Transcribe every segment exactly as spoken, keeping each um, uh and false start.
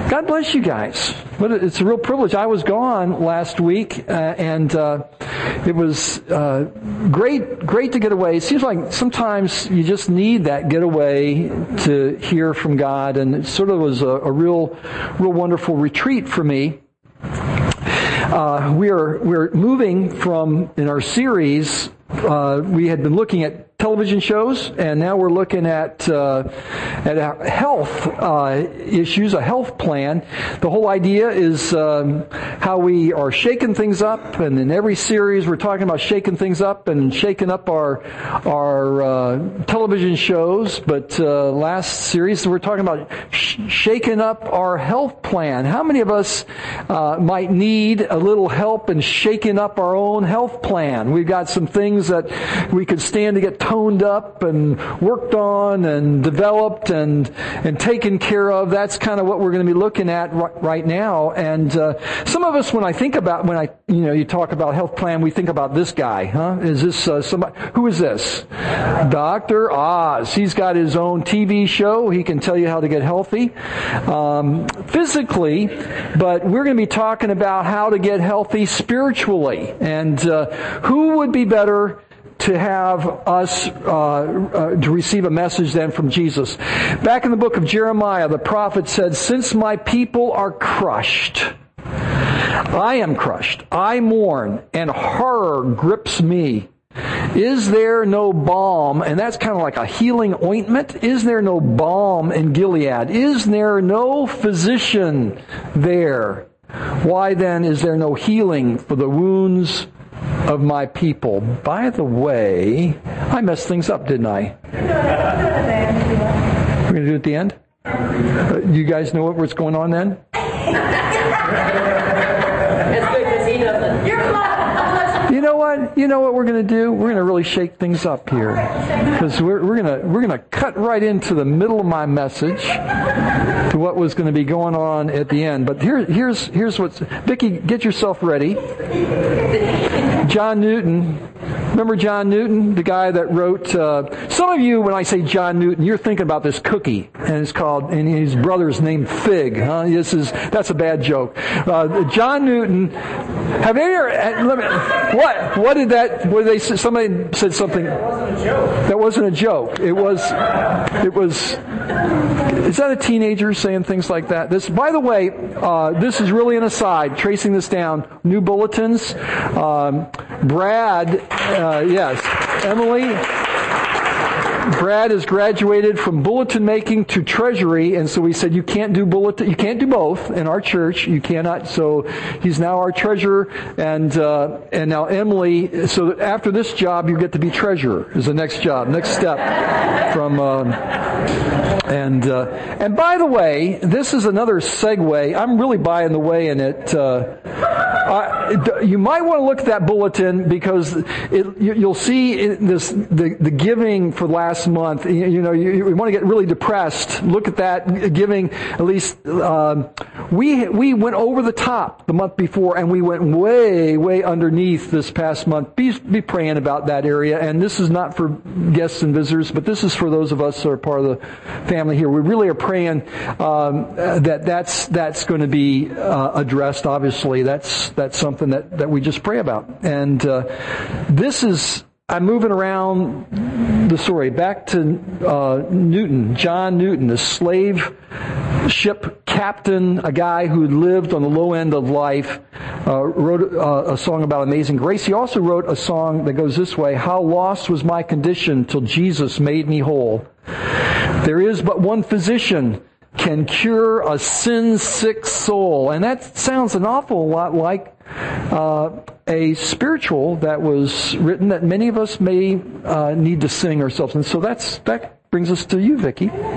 God bless you guys. But it's a real privilege. I was gone last week, uh, and uh, it was uh, great, great to get away. It seems like sometimes you just need that getaway to hear from God, and it sort of was a, a real, real wonderful retreat for me. Uh, we are we're moving from in our series. Uh, we had been looking at television shows, and now we're looking at uh, at health uh, issues, a health plan. The whole idea is um, how we are shaking things up, and in every series we're talking about shaking things up and shaking up our our uh, television shows. But uh, last series we're talking about sh- shaking up our health plan. How many of us uh, might need a little help in shaking up our own health plan? We've got some things that we could stand to get toned up and worked on and developed and and taken care of. That's kind of what we're going to be looking at r- right now. And uh, some of us, when I think about when I you know you talk about health plan, we think about this guy. Huh? Is this uh, somebody? Who is this? Doctor Oz. He's got his own T V show. He can tell you how to get healthy um, physically, but we're going to be talking about how to get healthy spiritually. And uh, who would be better to have us, uh, uh, to receive a message then from Jesus? Back in the book of Jeremiah, the prophet said, "Since my people are crushed, I am crushed. I mourn, and horror grips me. Is there no balm?" And that's kind of like a healing ointment. "Is there no balm in Gilead? Is there no physician there? Why then is there no healing for the wounds of my people?" By the way, I messed things up, didn't I? We're going to do it at the end? Uh, you guys know what's going on then? It's good because he doesn't. You're You know what? You know what we're going to do? We're going to really shake things up here, because we're, we're going to we're going to cut right into the middle of my message to what was going to be going on at the end. But here here's here's what's. Vicki, get yourself ready. John Newton. Remember John Newton, the guy that wrote, uh, some of you, when I say John Newton, you're thinking about this cookie, and it's called, and his brother's named Fig. Huh? This is, that's a bad joke. Uh, John Newton, have you ever, let me, what, what did that, what did they say, somebody said something. That wasn't a joke. That wasn't a joke. It was, it was, is that a teenager saying things like that? This, by the way, uh, this is really an aside, tracing this down, new bulletins, um, Brad, uh, yes, Emily, Brad has graduated from bulletin making to treasury, and so we said you can't do bulletin, you can't do both in our church. You cannot. So he's now our treasurer, and uh, and now Emily. So after this job, you get to be treasurer. Is the next job, next step from. Um, and uh, and by the way, this is another segue. I'm really buying the way in it. Uh, Uh, you might want to look at that bulletin, because it, you, you'll see in this the, the giving for last month. You, you know, you, you want to get really depressed. Look at that giving. At least um, we we went over the top the month before, and we went way way underneath this past month. Be be praying about that area. And this is not for guests and visitors, but this is for those of us who are part of the family here. We really are praying um, that that's that's going to be uh, addressed. Obviously, that's. That's something that, that we just pray about. And uh, this is, I'm moving around the story. Back to uh, Newton, John Newton, the slave ship captain, a guy who lived on the low end of life, uh, wrote uh, a song about amazing grace. He also wrote a song that goes this way: "How lost was my condition till Jesus made me whole. There is but one physician can cure a sin-sick soul." And that sounds an awful lot like uh, a spiritual that was written that many of us may uh, need to sing ourselves. And so that's that brings us to you, Vicki. Okay.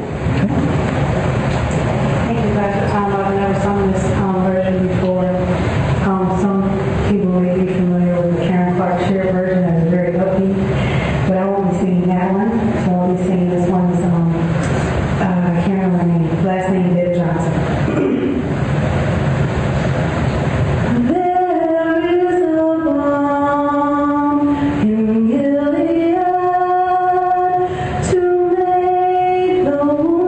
Thank you, Pastor Tom. I've never sung this um, version before. Um, some people may be familiar with the Karen Clark Sheard version that is very upbeat, but I won't be singing that one. So I'll be singing this one. Um, uh, I can't remember her name. Last name Deb Johnson. To make the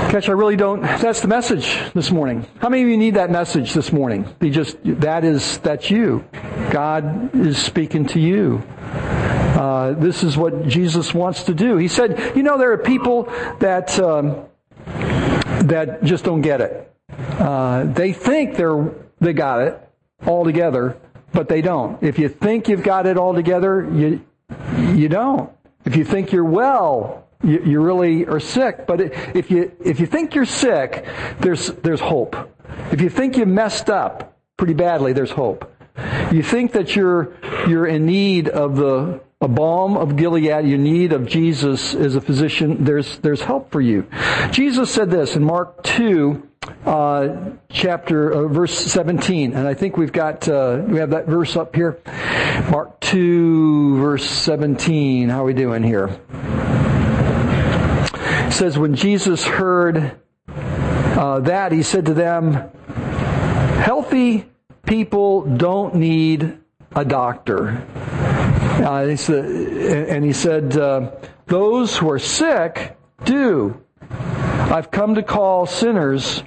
Gosh, I really don't. That's the message this morning. How many of you need that message this morning? You just that is that's you. God is speaking to you. Uh, this is what Jesus wants to do. He said, you know, there are people that um, that just don't get it. Uh, they think they're they got it all together, but they don't. If you think you've got it all together, you you don't. If you think you're well, you, you really are sick. But if you if you think you're sick, there's there's hope. If you think you messed up pretty badly, there's hope. You think that you're you're in need of the a balm of Gilead, you're in need of Jesus as a physician, there's there's help for you. Jesus said this in Mark two, uh, chapter uh, verse seventeen, and I think we've got uh, we have that verse up here. Mark two, verse seventeen. How are we doing here? It says, when Jesus heard uh, that, he said to them, "Healthy people don't need a doctor." Uh, he said, and he said, uh, those who are sick do. I've come to call sinners,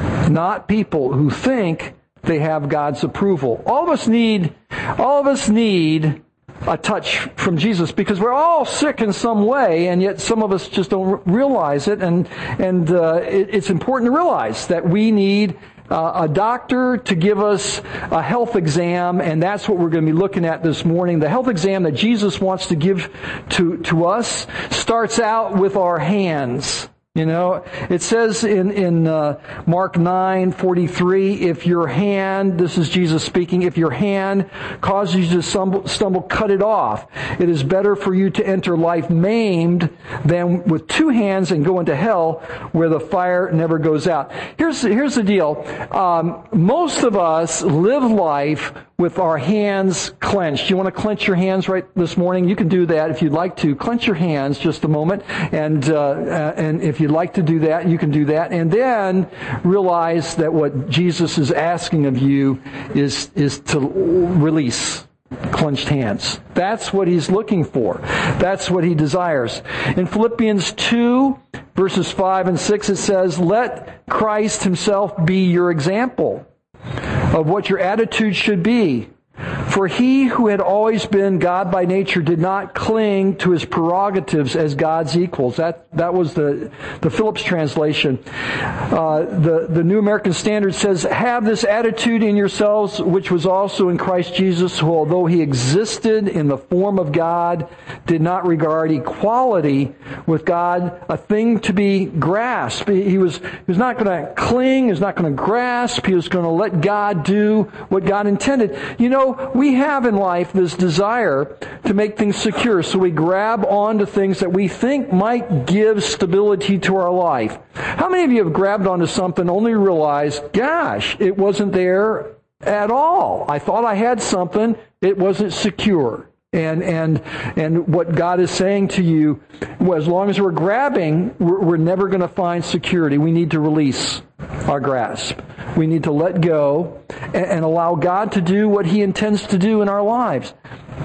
not people who think they have God's approval. All of us need, all of us need a touch from Jesus, because we're all sick in some way, and yet some of us just don't realize it. And and uh, it, it's important to realize that we need Uh, a doctor to give us a health exam, and that's what we're going to be looking at this morning. The health exam that Jesus wants to give to, to us starts out with our hands. You know, it says in, in uh, Mark nine forty-three, if your hand, this is Jesus speaking, if your hand causes you to stumble, stumble, cut it off. It is better for you to enter life maimed than with two hands and go into hell where the fire never goes out. Here's, here's the deal. Um, most of us live life with our hands clenched. You want to clench your hands right this morning? You can do that if you'd like to. Clench your hands just a moment. And, uh, and if you'd like to do that, you can do that. And then realize that what Jesus is asking of you is, is to release clenched hands. That's what he's looking for. That's what he desires. In Philippians two, verses five and six, it says, let Christ himself be your example of what your attitude should be. For he who had always been God by nature did not cling to his prerogatives as God's equals. That that was the, the Phillips translation. Uh, the, the New American Standard says, have this attitude in yourselves, which was also in Christ Jesus, who although he existed in the form of God, did not regard equality with God a thing to be grasped. He was, he was not going to cling, he was not going to grasp, he was going to let God do what God intended. You know, we have in life this desire to make things secure, so we grab onto things that we think might give stability to our life. How many of you have grabbed onto something only to realize, gosh, it wasn't there at all. I thought I had something, it wasn't secure. And and and what God is saying to you, well, as long as we're grabbing, we're, we're never going to find security. We need to release our grasp. We need to let go and, and allow God to do what he intends to do in our lives.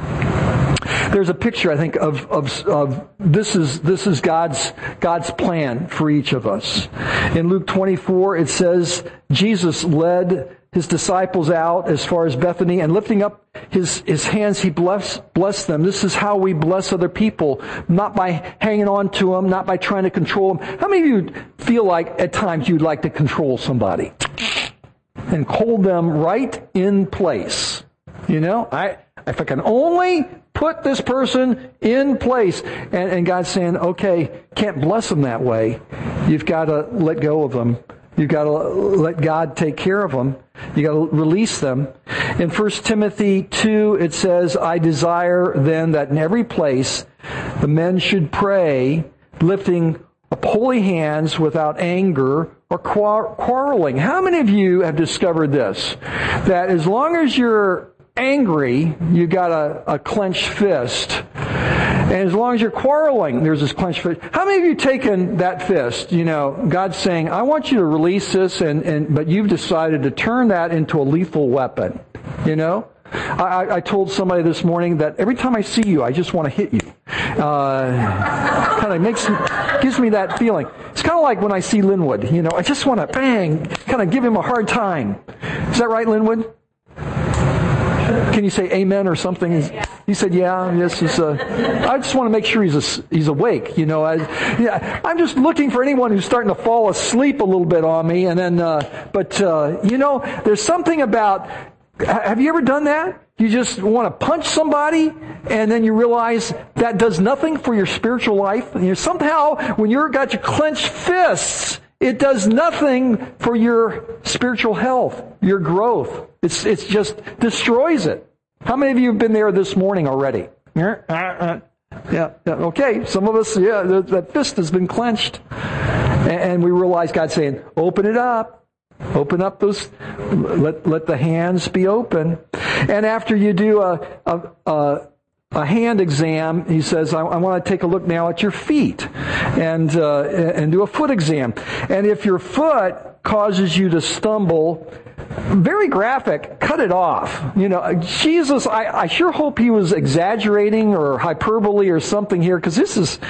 There's a picture, I think, of, of, of this is this is God's God's plan for each of us. In Luke twenty-four, it says, Jesus led his disciples out as far as Bethany, and lifting up his, his hands, he blessed, blessed them. This is how we bless other people, not by hanging on to them, not by trying to control them. How many of you feel like at times you'd like to control somebody and hold them right in place? You know, I if I can only put this person in place. And, and God's saying, okay, can't bless them that way. You've got to let go of them. You've got to let God take care of them. You've got to release them. In First Timothy two, it says, I desire then that in every place the men should pray, lifting up holy hands without anger or quarreling. How many of you have discovered this? That as long as you're angry, you got a, a clenched fist. And as long as you're quarreling, there's this clenched fist. How many of you taken that fist? You know, God's saying, I want you to release this, and, and but you've decided to turn that into a lethal weapon. You know? I, I told somebody this morning that every time I see you, I just want to hit you. Uh, kind of makes gives me that feeling. It's kind of like when I see Linwood. You know, I just want to, bang, kind of give him a hard time. Is that right, Linwood? Can you say amen or something? He said, yeah, yes. He's, uh, I just want to make sure he's a, he's awake. You know, I, yeah, I'm just looking for anyone who's starting to fall asleep a little bit on me. And then, uh, but, uh, you know, there's something about, have you ever done that? You just want to punch somebody, and then you realize that does nothing for your spiritual life. And you somehow, when you've got your clenched fists, it does nothing for your spiritual health, your growth. It's it's just destroys it. How many of you have been there this morning already? Yeah, yeah. Okay, some of us, yeah, that fist has been clenched. And we realize God's saying, open it up. Open up those, let let the hands be open. And after you do a a, a, a hand exam, he says, I, I want to take a look now at your feet, and uh, and do a foot exam. And if your foot causes you to stumble, very graphic, cut it off. You know, Jesus, I, I sure hope he was exaggerating or hyperbole or something here, because this is,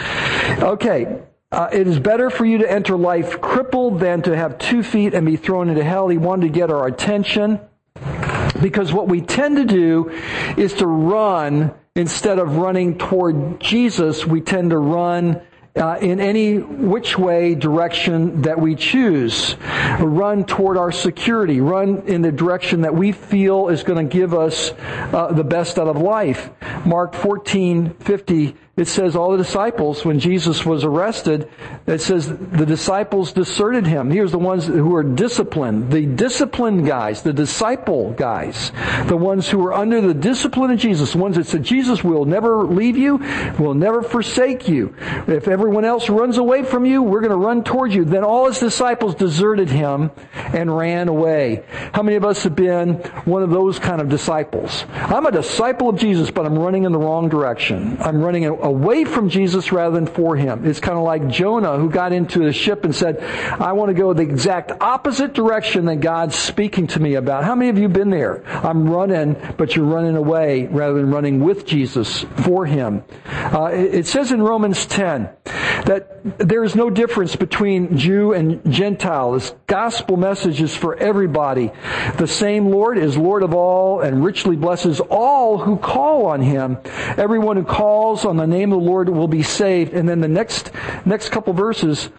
okay. Uh, it is better for you to enter life crippled than to have two feet and be thrown into hell. He wanted to get our attention, because what we tend to do is to run instead of running toward Jesus. We tend to run Uh, in any which way direction that we choose. Run toward our security. Run in the direction that we feel is going to give us uh, the best out of life. Mark fourteen fifty, it says all the disciples, when Jesus was arrested, it says the disciples deserted him. Here's the ones who are disciplined. The disciplined guys, the disciple guys, the ones who are under the discipline of Jesus, the ones that said, Jesus will never leave you, will never forsake you. If ever Everyone else runs away from you, we're going to run towards you. Then all his disciples deserted him and ran away. How many of us have been one of those kind of disciples? I'm a disciple of Jesus, but I'm running in the wrong direction. I'm running away from Jesus rather than for him. It's kind of like Jonah, who got into the ship and said, I want to go the exact opposite direction that God's speaking to me about. How many of you have been there? I'm running, but you're running away rather than running with Jesus for him. Uh, it says in Romans ten, that there is no difference between Jew and Gentile. This gospel message is for everybody. The same Lord is Lord of all and richly blesses all who call on him. Everyone who calls on the name of the Lord will be saved. And then the next next couple verses,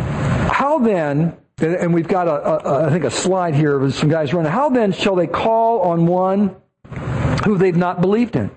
how then, and we've got, a, a, I think, a slide here with some guys running, how then shall they call on one who they've not believed in?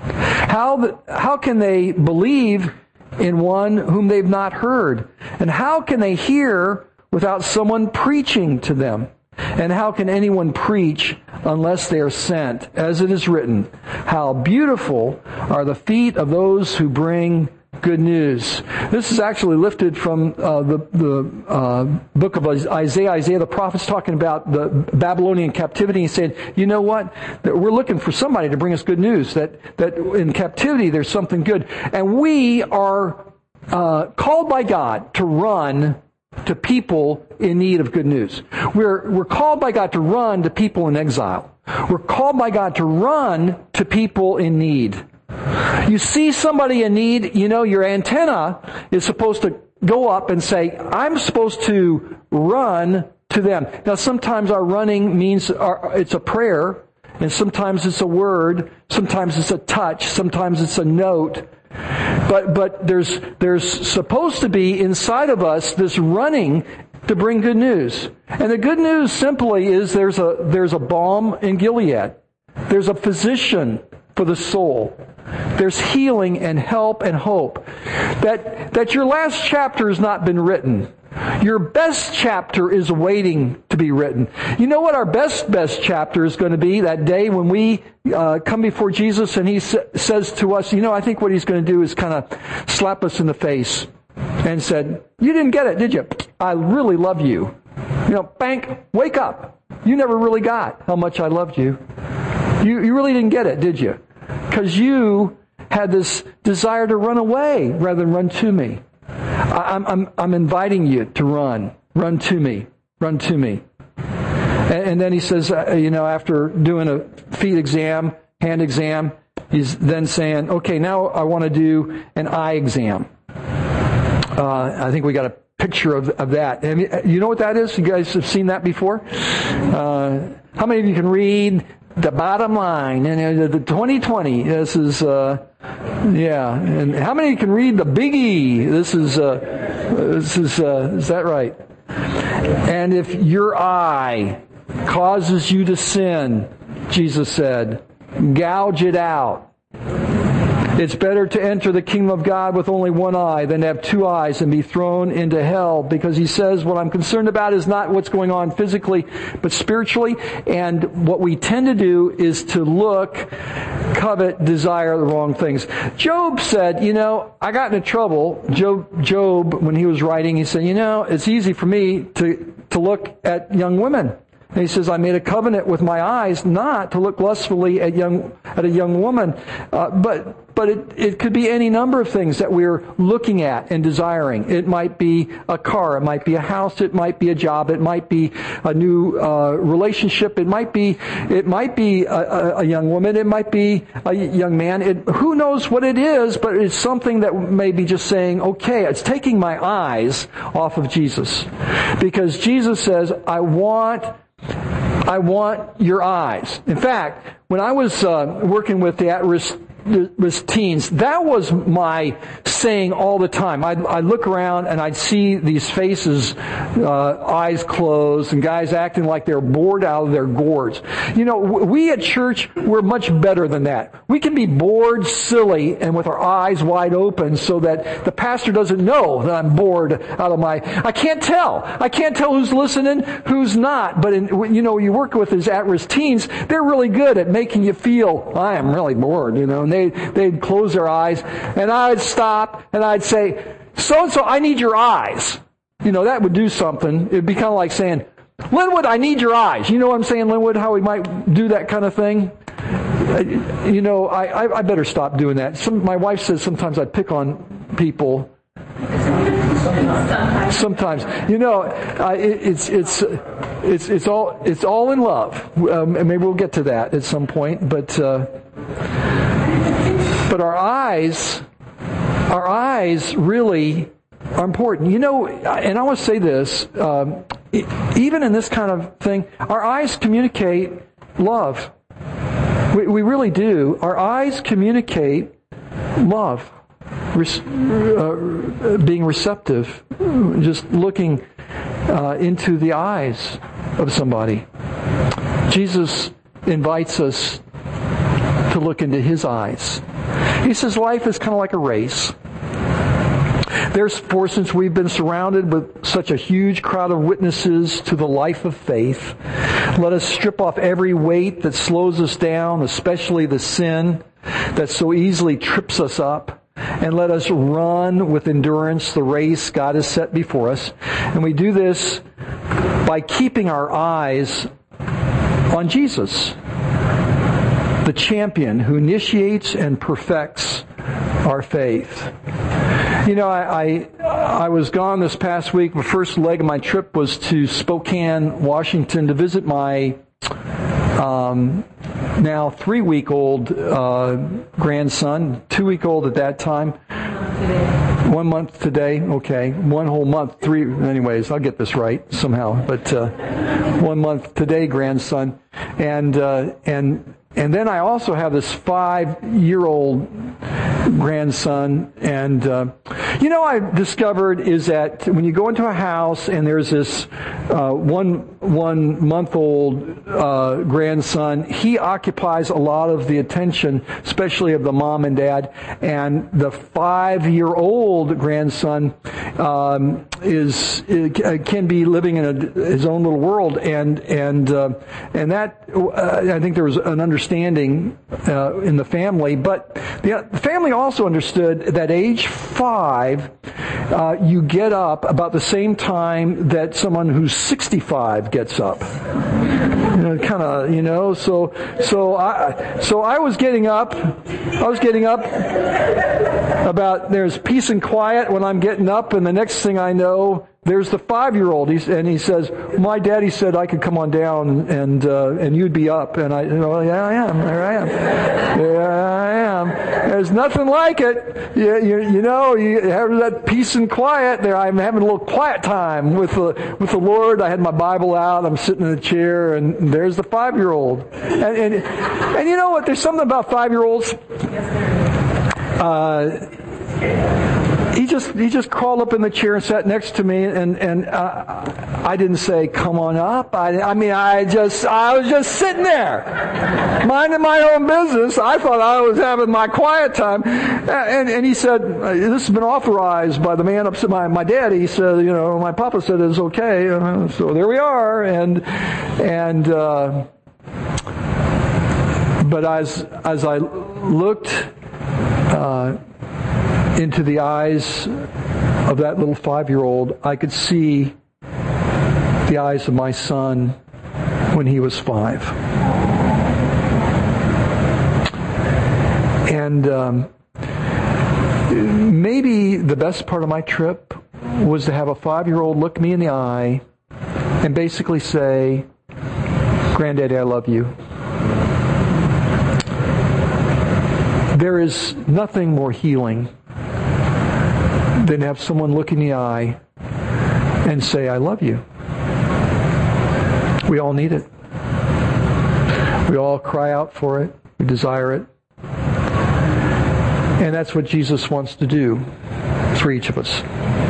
How, the, how can they believe in one whom they've not heard? And how can they hear without someone preaching to them? And how can anyone preach unless they are sent? As it is written, how beautiful are the feet of those who bring good news. This is actually lifted from uh, the, the uh, book of Isaiah. Isaiah the prophet's talking about the Babylonian captivity. He said, you know what? That we're looking for somebody to bring us good news. That, that in captivity there's something good. And we are uh, called by God to run to people in need of good news. We're, we're called by God to run to people in exile. We're called by God to run to people in need. You see somebody in need, you know, your antenna is supposed to go up and say, I'm supposed to run to them. Now, sometimes our running means our, it's a prayer, and sometimes it's a word, sometimes it's a touch, sometimes it's a note. But but there's there's supposed to be inside of us this running to bring good news. And the good news simply is there's a there's a balm in Gilead. There's a physician for the soul. There's healing and help and hope. That that your last chapter has not been written. Your best chapter is waiting to be written. You know what our best, best chapter is going to be that day when we uh, come before Jesus and He sa- says to us, you know, I think what He's going to do is kind of slap us in the face and said, you didn't get it, did you? I really love you. You know, bank, wake up. You never really got how much I loved you. You, you really didn't get it, did you? Because you had this desire to run away rather than run to me. I'm, I'm, I'm inviting you to run. Run to me. Run to me. And, and then he says, uh, you know, after doing a feet exam, hand exam, he's then saying, okay, now I want to do an eye exam. Uh, I think we got a picture of, of that. And you know what that is? You guys have seen that before? Uh, how many of you can read the bottom line? And the twenty twenty, this is, uh, yeah. And how many of you can read the Big E? This is, uh, this is, uh, is that right? And if your eye causes you to sin, Jesus said, gouge it out. It's better to enter the kingdom of God with only one eye than to have two eyes and be thrown into hell. Because he says, what I'm concerned about is not what's going on physically, but spiritually. And what we tend to do is to look, covet, desire the wrong things. Job said, you know, I got into trouble. Job, Job, when he was writing, he said, you know, it's easy for me to, to look at young women. And he says, I made a covenant with my eyes not to look lustfully at young at a young woman. Uh, but but it, it could be any number of things that we're looking at and desiring. It might be a car. It might be a house. It might be a job. It might be a new uh, relationship. It might be it might be a, a, a young woman. It might be a young man. It, who knows what it is, but it's something that may be just saying, okay, it's taking my eyes off of Jesus. Because Jesus says, I want... I want your eyes. In fact, when I was uh, working with the at-risk teens, that was my saying all the time. I'd, I'd look around and I'd see these faces, uh, eyes closed, and guys acting like they're bored out of their gourds. You know, we at church, we're much better than that. We can be bored, silly, and with our eyes wide open so that the pastor doesn't know that I'm bored out of my... I can't tell. I can't tell who's listening, who's not. But, in, you know, you work with these at-risk teens, they're really good at making you feel, I am really bored, you know, and they, they'd close their eyes, and I'd stop, and I'd say, so-and-so, I need your eyes. You know, that would do something. It'd be kind of like saying, Linwood, I need your eyes. You know what I'm saying, Linwood, how we might do that kind of thing? You know, I, I, I better stop doing that. Some, my wife says sometimes I pick on people. Sometimes, you know, uh, it, it's it's it's it's all it's all in love. Um, and maybe we'll get to that at some point. But uh, but our eyes, our eyes really are important. You know, and I want to say this: um, even in this kind of thing, our eyes communicate love. We, we really do. Our eyes communicate love. Uh, being receptive, just looking uh, into the eyes of somebody. Jesus invites us to look into His eyes. He says life is kind of like a race. Therefore, since we've been surrounded with such a huge crowd of witnesses to the life of faith, let us strip off every weight that slows us down, especially the sin that so easily trips us up. And let us run with endurance the race God has set before us. And we do this by keeping our eyes on Jesus, the champion who initiates and perfects our faith. You know, I, I I was gone this past week. The first leg of my trip was to Spokane, Washington, to visit my um, now three-week-old uh, grandson, two-week-old at that time. One month today. Okay, one whole month. Three. Anyways, I'll get this right somehow. But uh, one month today, grandson, and uh, and and then I also have this five-year-old grandson, and uh, you know, I've discovered is that when you go into a house and there's this uh, one one month old uh, grandson, he occupies a lot of the attention, especially of the mom and dad, and the five year old grandson um, is can be living in a, his own little world, and and uh, and that uh, I think there was an understanding uh, in the family, but the family also understood that age five, uh, you get up about the same time that someone who's sixty-five gets up. You know, kind of, you know. So, so I, so I was getting up. I was getting up about there's peace and quiet when I'm getting up, and the next thing I know, there's the five-year-old, he's, and he says, my daddy said I could come on down and uh, and you'd be up. And I, you know, yeah, I am. There I am. Yeah, I am. There's nothing like it. You, you, you know, you have that peace and quiet there. I'm having a little quiet time with the with the Lord. I had my Bible out. I'm sitting in the chair, and there's the five-year-old. And and, and you know what? There's something about five-year-olds. Uh, He just he just crawled up in the chair and sat next to me, and and uh, I didn't say, "Come on up." I, I mean, I just I was just sitting there, minding my own business. I thought I was having my quiet time, and and he said, "This has been authorized by the man upstairs." My my daddy he said, "You know, my papa said it's okay." Uh, so there we are, and and uh, but as as I looked. Uh, into the eyes of that little five-year-old, I could see the eyes of my son when he was five. And um, maybe the best part of my trip was to have a five-year-old look me in the eye and basically say, "Granddaddy, I love you." There is nothing more healing than have someone look in the eye and say, "I love you." We all need it. We all cry out for it. We desire it. And that's what Jesus wants to do for each of us.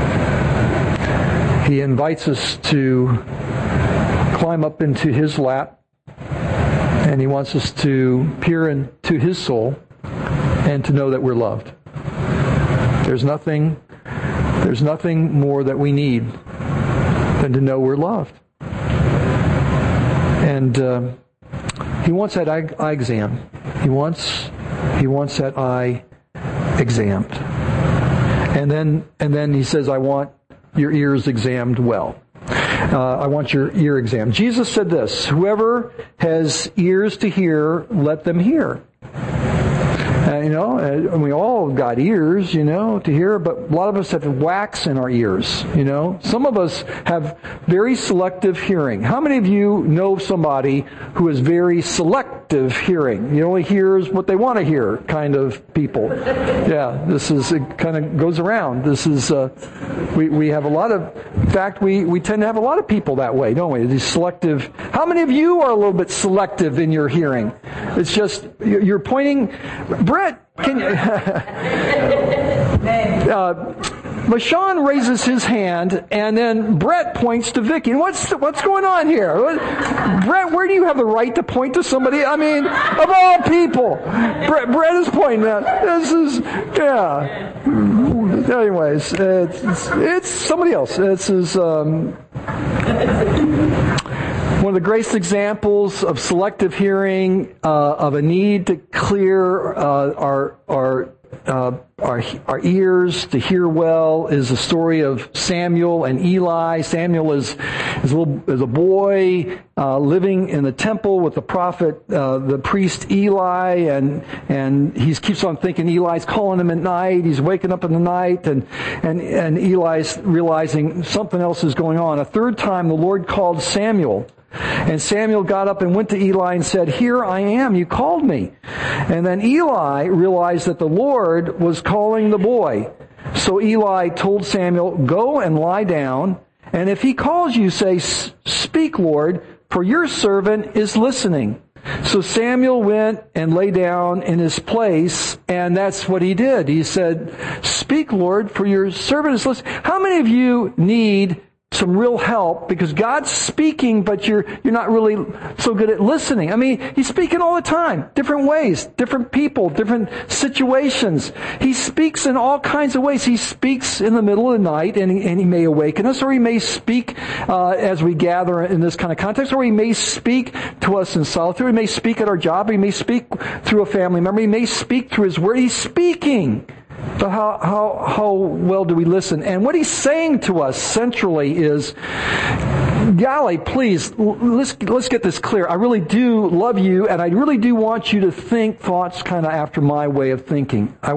He invites us to climb up into His lap, and He wants us to peer into His soul and to know that we're loved. There's nothing There's nothing more that we need than to know we're loved. And uh, He wants that eye, eye exam. He wants He wants that eye examined. And then and then He says, "I want your ears examined well." Uh, I want your ear examined. Jesus said this, "Whoever has ears to hear, let them hear." Uh, you know, and we all got ears, you know, to hear, but a lot of us have wax in our ears, you know. Some of us have very selective hearing. How many of you know somebody who is very selective hearing? He only hears what they want to hear kind of people. Yeah, this is, it kind of goes around. This is, uh, we, we have a lot of, in fact, we, we tend to have a lot of people that way, don't we? These selective. How many of you are a little bit selective in your hearing? It's just, you're pointing, Brett, can you, uh, LaShawn raises his hand, and then Brett points to Vicky. What's what's going on here? Brett, where do you have the right to point to somebody? I mean, of all people, Brett, Brett is pointing at. This is, yeah. Anyways, it's, it's, it's somebody else. This is um, one of the greatest examples of selective hearing, uh, of a need to clear uh, our our. Uh, our our ears to hear well is the story of Samuel and Eli. Samuel is is a, little, is a boy uh, living in the temple with the prophet, uh, the priest Eli, and and he keeps on thinking Eli's calling him at night. He's waking up in the night, and and and Eli's realizing something else is going on. A third time, the Lord called Samuel. And Samuel got up and went to Eli and said, "Here I am, you called me." And then Eli realized that the Lord was calling the boy. So Eli told Samuel, "Go and lie down, and if he calls you, say, 'Speak, Lord, for your servant is listening.'" So Samuel went and lay down in his place, and that's what he did. He said, "Speak, Lord, for your servant is listening." How many of you need some real help because God's speaking, but you're you're not really so good at listening? I mean, He's speaking all the time, different ways, different people, different situations. He speaks in all kinds of ways. He speaks in the middle of the night, and, and He may awaken us, or He may speak uh, as we gather in this kind of context, or He may speak to us in solitude. He may speak at our job. He may speak through a family member. He may speak through His Word. He's speaking. But how, how, how well do we listen? And what He's saying to us centrally is, golly, please, let's, let's get this clear. I really do love you, and I really do want you to think thoughts kind of after my way of thinking. I want,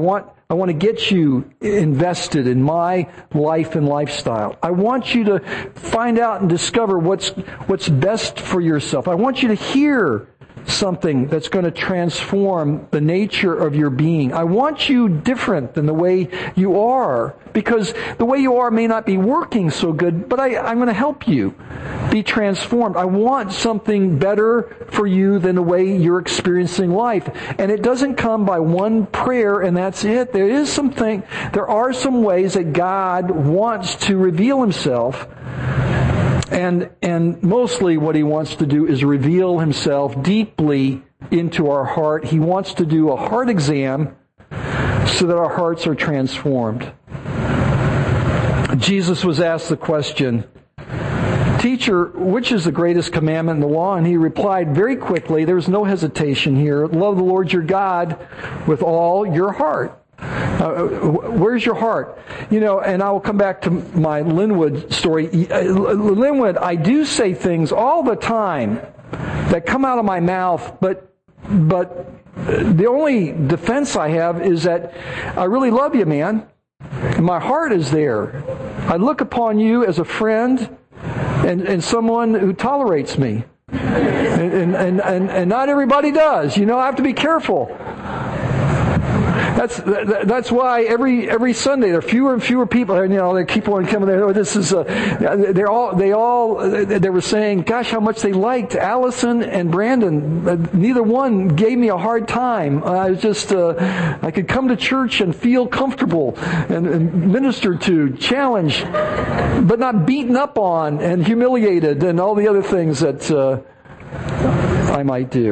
I want to get you invested in my life and lifestyle. I want you to find out and discover what's what's best for yourself. I want you to hear something that's going to transform the nature of your being. I want you different than the way you are, because the way you are may not be working so good, but I, I'm going to help you be transformed. I want something better for you than the way you're experiencing life. And it doesn't come by one prayer and that's it. There is something, there are some ways that God wants to reveal Himself. And and mostly what He wants to do is reveal Himself deeply into our heart. He wants to do a heart exam so that our hearts are transformed. Jesus was asked the question, "Teacher, which is the greatest commandment in the law?" And He replied very quickly, there's no hesitation here, "Love the Lord your God with all your heart." Uh, where's your heart? You know, and I will come back to my Linwood story. Linwood, I do say things all the time that come out of my mouth, but but the only defense I have is that I really love you, man. My heart is there. I look upon you as a friend and, and someone who tolerates me. And, and, and, and not everybody does. You know, I have to be careful. That's that's why every every Sunday there are fewer and fewer people. You know, they keep on coming there. Oh, this is a, they're all they all they were saying, gosh, how much they liked Allison and Brandon. Neither one gave me a hard time. I was just uh, I could come to church and feel comfortable and, and ministered to, challenged, but not beaten up on and humiliated and all the other things that uh, I might do.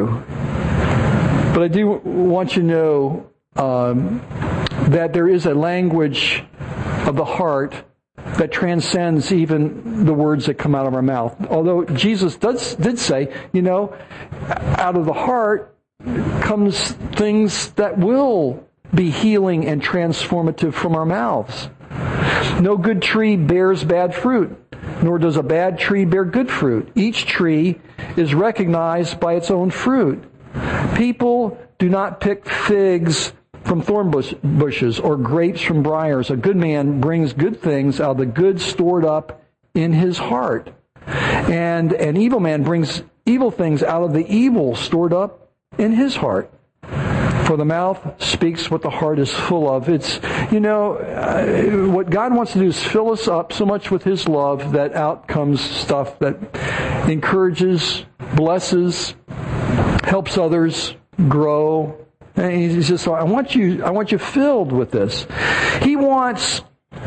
But I do want you to know. Um, that there is a language of the heart that transcends even the words that come out of our mouth. Although Jesus does, did say, you know, out of the heart comes things that will be healing and transformative from our mouths. No good tree bears bad fruit, nor does a bad tree bear good fruit. Each tree is recognized by its own fruit. People do not pick figs from thorn bush, bushes or grapes from briars. A good man brings good things out of the good stored up in his heart. And an evil man brings evil things out of the evil stored up in his heart. For the mouth speaks what the heart is full of. It's, you know, uh, what God wants to do is fill us up so much with His love that out comes stuff that encourages, blesses, helps others grow. And He's just, I want you, I want you filled with this. He wants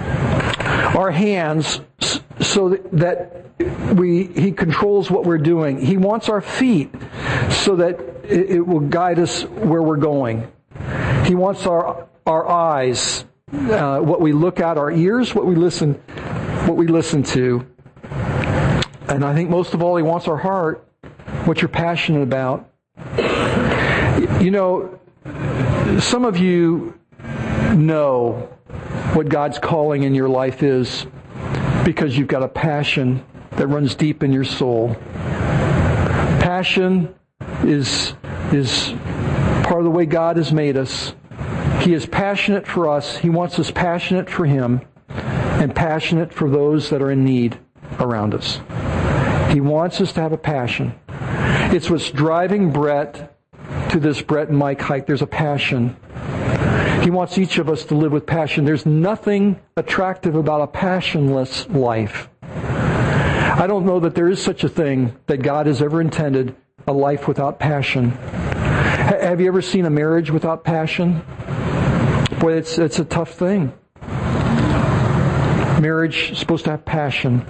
our hands so that we, He controls what we're doing. He wants our feet so that it, it will guide us where we're going. He wants our, our eyes, uh, what we look at, our ears, what we listen, what we listen to. And I think most of all, He wants our heart, what you're passionate about. You know, some of you know what God's calling in your life is because you've got a passion that runs deep in your soul. Passion is, is part of the way God has made us. He is passionate for us. He wants us passionate for Him and passionate for those that are in need around us. He wants us to have a passion. It's what's driving Brett to this Brett and Mike hike. There's a passion. He wants each of us to live with passion. There's nothing attractive about a passionless life. I don't know that there is such a thing that God has ever intended, a life without passion. Have you ever seen a marriage without passion? Boy, it's it's a tough thing. Marriage is supposed to have passion.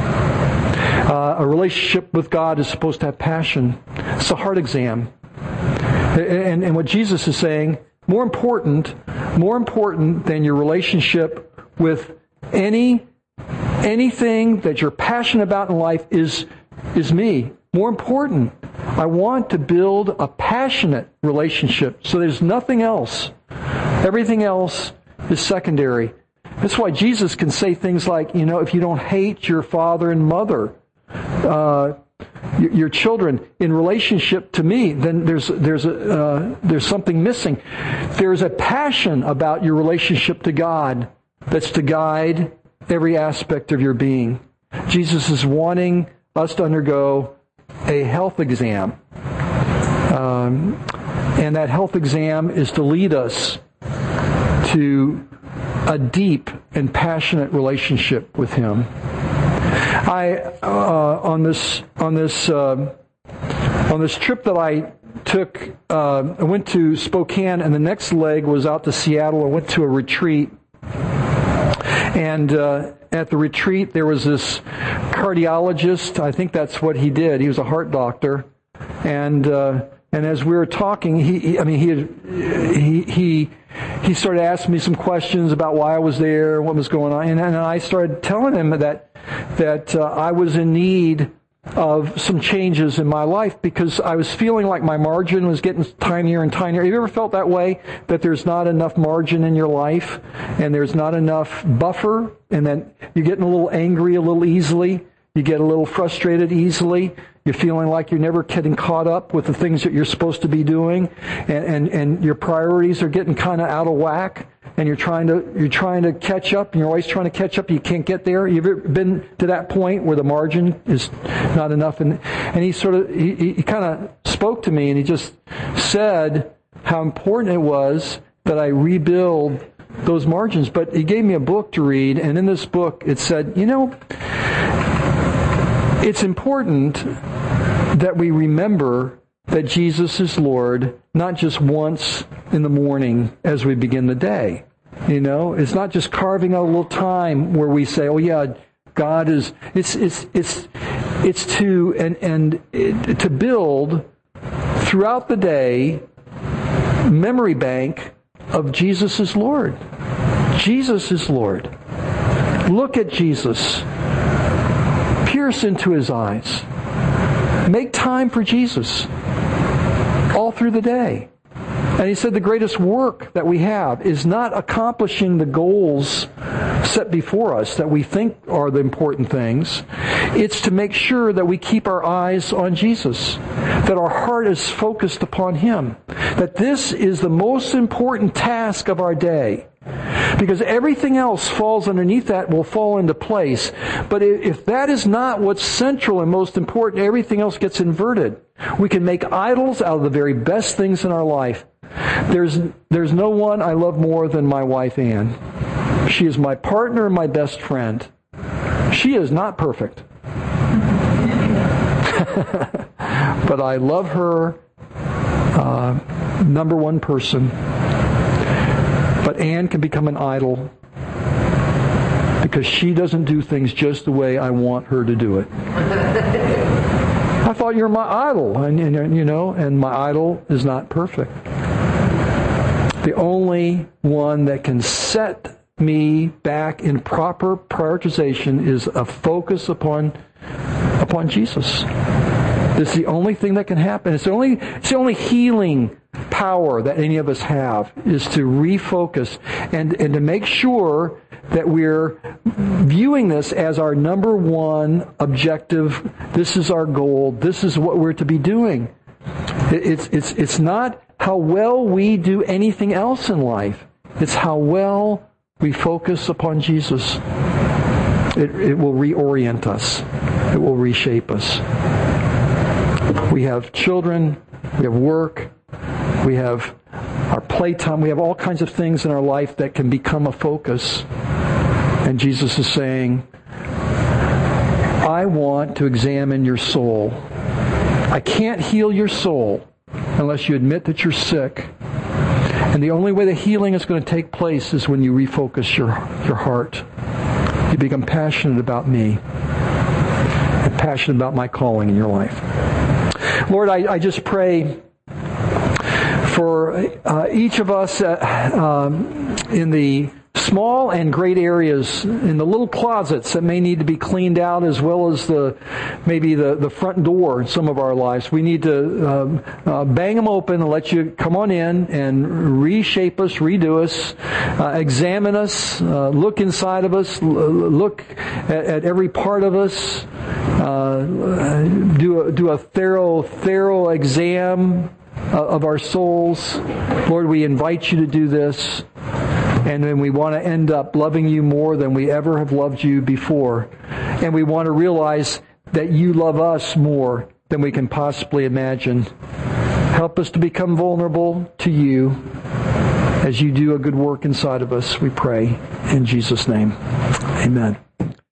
Uh, a relationship with God is supposed to have passion. It's a heart exam. And, and what Jesus is saying, more important, more important than your relationship with any anything that you're passionate about in life is is me. More important, I want to build a passionate relationship. So there's nothing else. Everything else is secondary. That's why Jesus can say things like, you know, if you don't hate your father and mother, uh, your, your children in relationship to me, then there's there's a uh, there's something missing. There's a passion about your relationship to God that's to guide every aspect of your being. Jesus is wanting us to undergo a health exam. Um, and that health exam is to lead us to a deep and passionate relationship with Him. I uh, on this on this uh, on this trip that I took, uh, I went to Spokane, and the next leg was out to Seattle. I went to a retreat, and uh, at the retreat there was this cardiologist. I think that's what he did. He was a heart doctor, and uh, and as we were talking, he, he I mean he had, he he. He started asking me some questions about why I was there, what was going on, and, and I started telling him that that uh, I was in need of some changes in my life because I was feeling like my margin was getting tinier and tinier. Have you ever felt that way? That there's not enough margin in your life, and there's not enough buffer, and then you're getting a little angry a little easily, you get a little frustrated easily. You're feeling like you're never getting caught up with the things that you're supposed to be doing, and, and, and your priorities are getting kind of out of whack, and you're trying to you're trying to catch up, and you're always trying to catch up. You can't get there. You've ever been to that point where the margin is not enough, and and he sort of he, he kind of spoke to me, and he just said how important it was that I rebuild those margins. But he gave me a book to read, and in this book it said, you know, it's important that we remember that Jesus is Lord, not just once in the morning as we begin the day. You know, it's not just carving out a little time where we say, "Oh yeah, God is." It's it's it's it's to and and it, to build throughout the day memory bank of Jesus is Lord. Jesus is Lord. Look at Jesus. Pierce into His eyes. Make time for Jesus all through the day. And he said the greatest work that we have is not accomplishing the goals set before us that we think are the important things. It's to make sure that we keep our eyes on Jesus, that our heart is focused upon Him, that this is the most important task of our day. Because everything else falls underneath that, will fall into place. But if that is not what's central and most important, everything else gets inverted. We can make idols out of the very best things in our life. There's there's no one I love more than my wife, Ann. She is my partner and my best friend. She is not perfect. But I love her, uh, number one person. But Ann can become an idol because she doesn't do things just the way I want her to do it. I thought you're my idol, and, and you know, and my idol is not perfect. The only one that can set me back in proper prioritization is a focus upon upon Jesus. This is the only thing that can happen. It's the only it's the only healing power that any of us have, is to refocus and, and to make sure that we're viewing this as our number one objective. This is our goal. This is what we're to be doing. It's it's it's not how well we do anything else in life. It's how well we focus upon Jesus. It, it will reorient us. It will reshape us. We have children. We have work. We have our playtime. We have all kinds of things in our life that can become a focus. And Jesus is saying, I want to examine your soul. I can't heal your soul unless you admit that you're sick. And the only way the healing is going to take place is when you refocus your, your heart. You become passionate about me and passionate about my calling in your life. Lord, I, I just pray for uh, each of us uh, um, in the small and great areas, in the little closets that may need to be cleaned out, as well as the maybe the, the front door in some of our lives. We need to um, uh, bang them open and let you come on in and reshape us, redo us, uh, examine us, uh, look inside of us, l- look at, at every part of us, uh, do a, do a thorough, thorough exam of our souls. Lord, we invite you to do this. And then we want to end up loving you more than we ever have loved you before. And we want to realize that you love us more than we can possibly imagine. Help us to become vulnerable to you as you do a good work inside of us, we pray. In Jesus' name, amen.